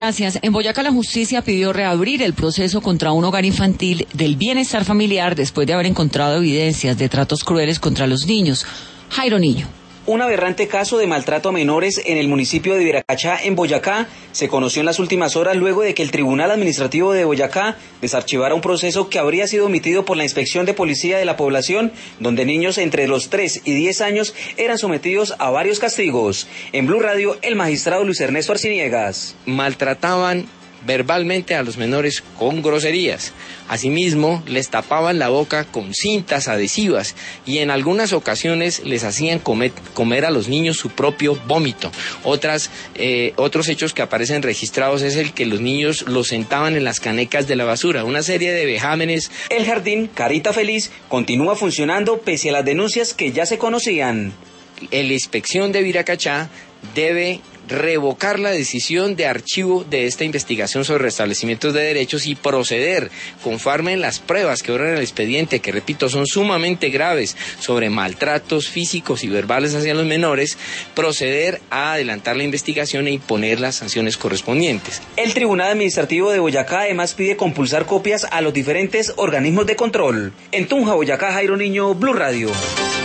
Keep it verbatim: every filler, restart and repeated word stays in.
Gracias. En Boyacá la justicia pidió reabrir el proceso contra un hogar infantil del bienestar familiar después de haber encontrado evidencias de tratos crueles contra los niños. Jairo Niño. Un aberrante caso de maltrato a menores en el municipio de Viracachá, en Boyacá, se conoció en las últimas horas luego de que el Tribunal Administrativo de Boyacá desarchivara un proceso que habría sido omitido por la Inspección de Policía de la Población, donde niños entre los tres y diez años eran sometidos a varios castigos. En Blue Radio, el magistrado Luis Ernesto Arciniegas. Maltrataban verbalmente a los menores con groserías. Asimismo, les tapaban la boca con cintas adhesivas y en algunas ocasiones les hacían comer, comer a los niños su propio vómito. Otras, eh, otros hechos que aparecen registrados es el que los niños los sentaban en las canecas de la basura, una serie de vejámenes. El jardín Carita Feliz continúa funcionando pese a las denuncias que ya se conocían. La Inspección de Viracachá debe revocar la decisión de archivo de esta investigación sobre restablecimientos de derechos y proceder, conforme en las pruebas que obran el expediente, que repito son sumamente graves, sobre maltratos físicos y verbales hacia los menores, proceder a adelantar la investigación e imponer las sanciones correspondientes. El Tribunal Administrativo de Boyacá además pide compulsar copias a los diferentes organismos de control. En Tunja, Boyacá, Jairo Niño, Blue Radio.